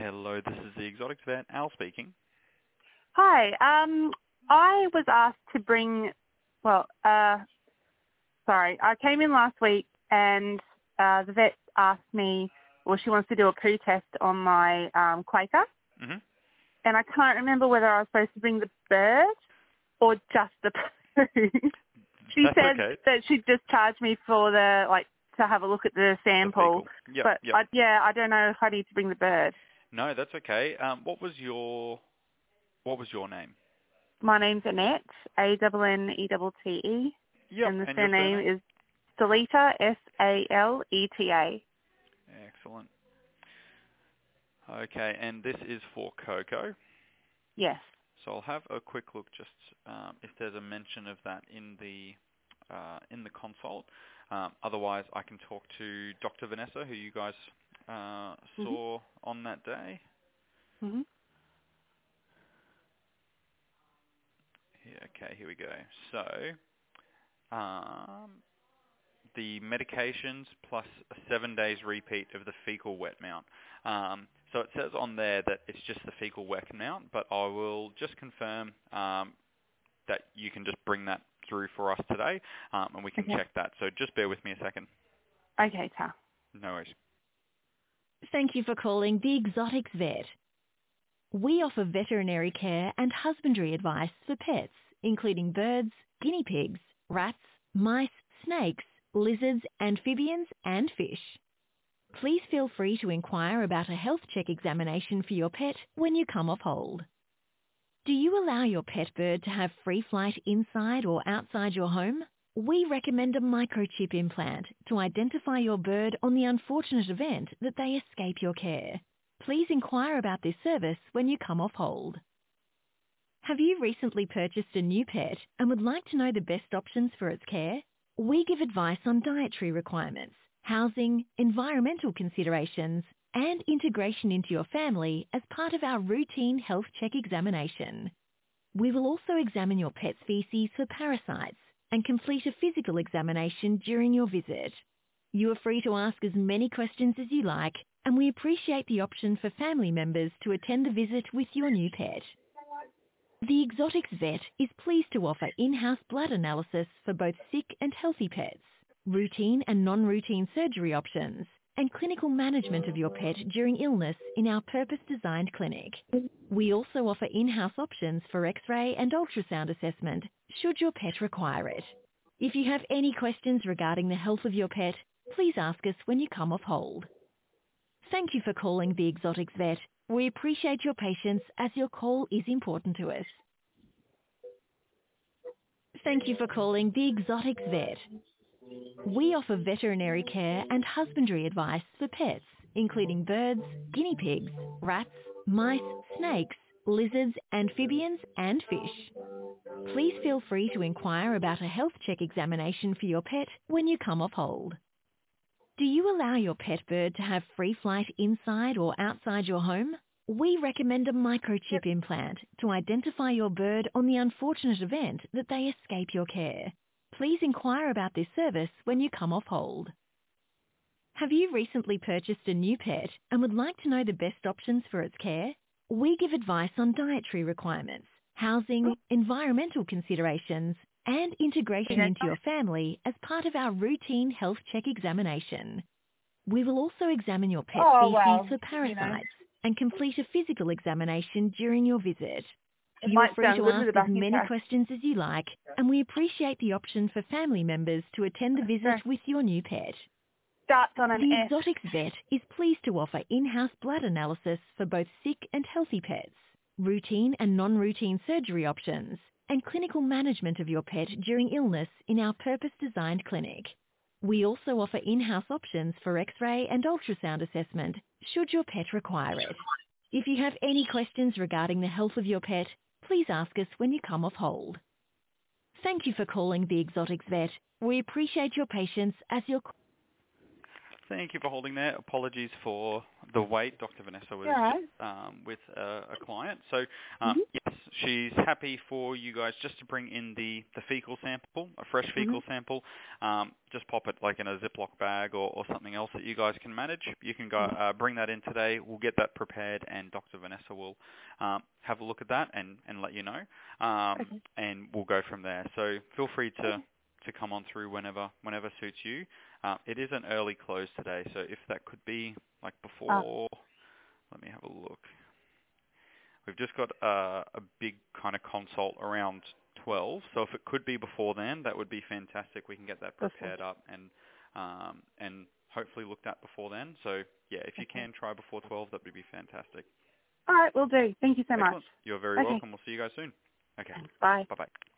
Hello, this is the Exotics Vet, Al speaking. Hi. I was asked to bring, I came in last week and the vet asked me, she wants to do a poo test on my Quaker. Mm-hmm. And I can't remember whether I was supposed to bring the bird or just the poo. She That's said okay. that she'd just charge me for to have a look at the sample. Yep, but yep. I don't know if I need to bring the bird. No, that's okay. What was your name? My name's Annette, Annette. Yep, And the and your surname surname? is Saleta, Saleta. Excellent. Okay, and this is for Coco. Yes. So I'll have a quick look just if there's a mention of that in the consult. Otherwise, I can talk to Dr. Vanessa, who you guys saw on that day. Mm-hmm. Here we go. So the medications plus a 7 days repeat of the fecal wet mount. So it says on there that it's just the fecal wet mount, but I will just confirm that you can just bring that through for us today, and we can check that. So just bear with me a second. Okay, Ta. No worries. Thank you for calling the Exotics Vet. We offer veterinary care and husbandry advice for pets, including birds, guinea pigs, rats, mice, snakes, lizards, amphibians, and fish. Please feel free to inquire about a health check examination for your pet when you come off hold. Do you allow your pet bird to have free flight inside or outside your home? We recommend a microchip implant to identify your bird on the unfortunate event that they escape your care. Please inquire about this service when you come off hold. Have you recently purchased a new pet and would like to know the best options for its care? We give advice on dietary requirements, housing, environmental considerations, and integration into your family as part of our routine health check examination. We will also examine your pet's feces for parasites and complete a physical examination during your visit. You are free to ask as many questions as you like, and we appreciate the option for family members to attend the visit with your new pet. The Exotics Vet is pleased to offer in-house blood analysis for both sick and healthy pets, routine and non-routine surgery options, and clinical management of your pet during illness in our purpose-designed clinic. We also offer in-house options for X-ray and ultrasound assessment should your pet require it. If you have any questions regarding the health of your pet, please ask us when you come off hold. Thank you for calling the Exotics Vet. We appreciate your patience as your call is important to us. Thank you for calling the Exotics Vet. We offer veterinary care and husbandry advice for pets, including birds, guinea pigs, rats, mice, snakes, lizards, amphibians, and fish. Please feel free to inquire about a health check examination for your pet when you come off hold. Do you allow your pet bird to have free flight inside or outside your home? We recommend a microchip implant to identify your bird on the unfortunate event that they escape your care. Please inquire about this service when you come off hold. Have you recently purchased a new pet and would like to know the best options for its care? We give advice on dietary requirements, housing, environmental considerations, and integration into your family as part of our routine health check examination. We will also examine your pet's feces for parasites and complete a physical examination during your visit. You are free to ask as many questions as you like, and we appreciate the option for family members to attend the visit with your new pet. Starts on an The F. Exotics Vet is pleased to offer in-house blood analysis for both sick and healthy pets, routine and non-routine surgery options, and clinical management of your pet during illness in our purpose-designed clinic. We also offer in-house options for X-ray and ultrasound assessment should your pet require it. If you have any questions regarding the health of your pet, please ask us when you come off hold. Thank you for calling the Exotics Vet. We appreciate your patience as your... Thank you for holding there. Apologies for the wait. Dr. Vanessa was All right. with a client. So, Mm-hmm. yes, she's happy for you guys just to bring in the fecal sample, a fresh fecal sample. Just pop it like in a Ziploc bag or something else that you guys can manage. You can go bring that in today. We'll get that prepared, and Dr. Vanessa will have a look at that and let you know. And we'll go from there. So feel free to come on through whenever suits you. It is an early close today, so if that could be like before, let me have a look. We've just got a big kind of consult around 12, so if it could be before then, that would be fantastic. We can get that prepared up and hopefully looked at before then. So yeah, if you can try before 12, that would be fantastic. All right, will do. Thank you so much. You're very welcome. We'll see you guys soon. Okay. Bye. Bye-bye.